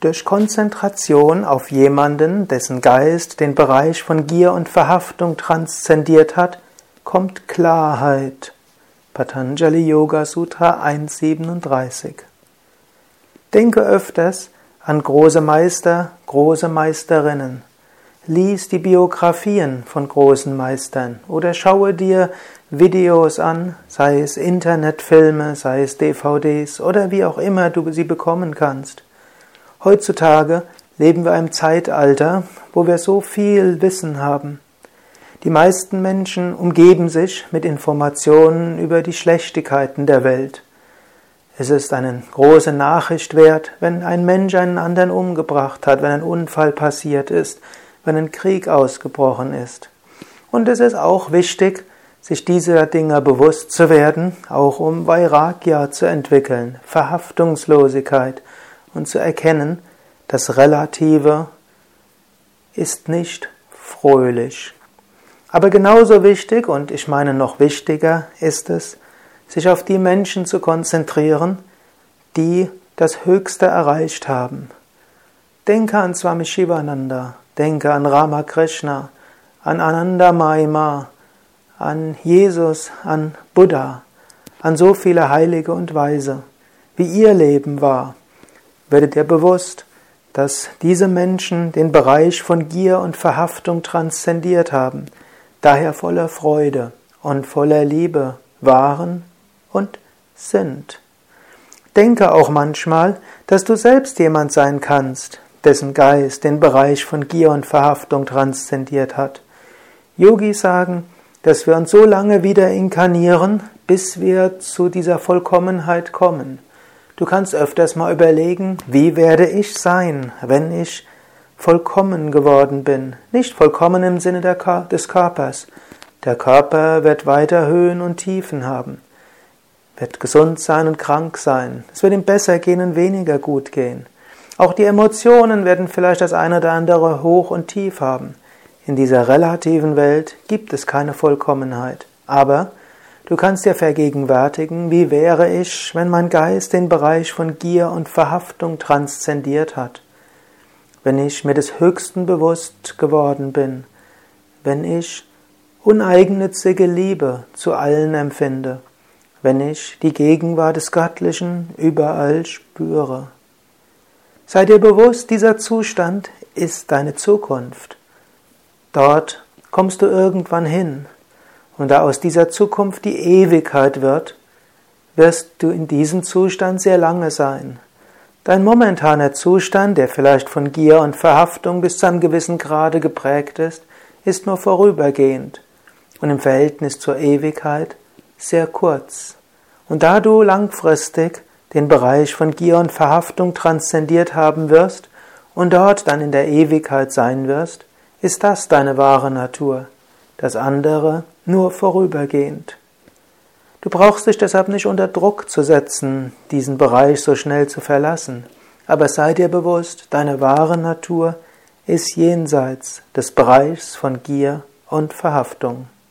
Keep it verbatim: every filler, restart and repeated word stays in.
Durch Konzentration auf jemanden, dessen Geist den Bereich von Gier und Verhaftung transzendiert hat, kommt Klarheit. Patanjali Yoga Sutra eins siebenunddreißig. Denke öfters an große Meister, große Meisterinnen. Lies die Biografien von großen Meistern oder schaue dir Videos an, sei es Internetfilme, sei es D V Ds oder wie auch immer du sie bekommen kannst. Heutzutage leben wir in einem Zeitalter, wo wir so viel Wissen haben. Die meisten Menschen umgeben sich mit Informationen über die Schlechtigkeiten der Welt. Es ist eine große Nachricht wert, wenn ein Mensch einen anderen umgebracht hat, wenn ein Unfall passiert ist, wenn ein Krieg ausgebrochen ist. Und es ist auch wichtig, sich dieser Dinge bewusst zu werden, auch um Vairagya zu entwickeln, Verhaftungslosigkeit, und zu erkennen, das Relative ist nicht fröhlich. Aber genauso wichtig, und ich meine noch wichtiger, ist es, sich auf die Menschen zu konzentrieren, die das Höchste erreicht haben. Denke an Swami Shivananda, denke an Ramakrishna, an Ananda Maima, an Jesus, an Buddha, an so viele Heilige und Weise, wie ihr Leben war. Werde dir bewusst, dass diese Menschen den Bereich von Gier und Verhaftung transzendiert haben, daher voller Freude und voller Liebe waren und sind. Denke auch manchmal, dass du selbst jemand sein kannst, dessen Geist den Bereich von Gier und Verhaftung transzendiert hat. Yogis sagen, dass wir uns so lange wieder inkarnieren, bis wir zu dieser Vollkommenheit kommen. Du kannst öfters mal überlegen, wie werde ich sein, wenn ich vollkommen geworden bin. Nicht vollkommen im Sinne des Körpers. Der Körper wird weiter Höhen und Tiefen haben, wird gesund sein und krank sein. Es wird ihm besser gehen und weniger gut gehen. Auch die Emotionen werden vielleicht das eine oder andere hoch und tief haben. In dieser relativen Welt gibt es keine Vollkommenheit. Aber du kannst dir vergegenwärtigen, wie wäre ich, wenn mein Geist den Bereich von Gier und Verhaftung transzendiert hat, wenn ich mir des Höchsten bewusst geworden bin, wenn ich uneigennützige Liebe zu allen empfinde, wenn ich die Gegenwart des Göttlichen überall spüre. Sei dir bewusst, dieser Zustand ist deine Zukunft. Dort kommst du irgendwann hin. Und da aus dieser Zukunft die Ewigkeit wird, wirst du in diesem Zustand sehr lange sein. Dein momentaner Zustand, der vielleicht von Gier und Verhaftung bis zu einem gewissen Grade geprägt ist, ist nur vorübergehend und im Verhältnis zur Ewigkeit sehr kurz. Und da du langfristig den Bereich von Gier und Verhaftung transzendiert haben wirst und dort dann in der Ewigkeit sein wirst, ist das deine wahre Natur. Das andere nur vorübergehend. Du brauchst dich deshalb nicht unter Druck zu setzen, diesen Bereich so schnell zu verlassen. Aber sei dir bewusst, deine wahre Natur ist jenseits des Bereichs von Gier und Verhaftung.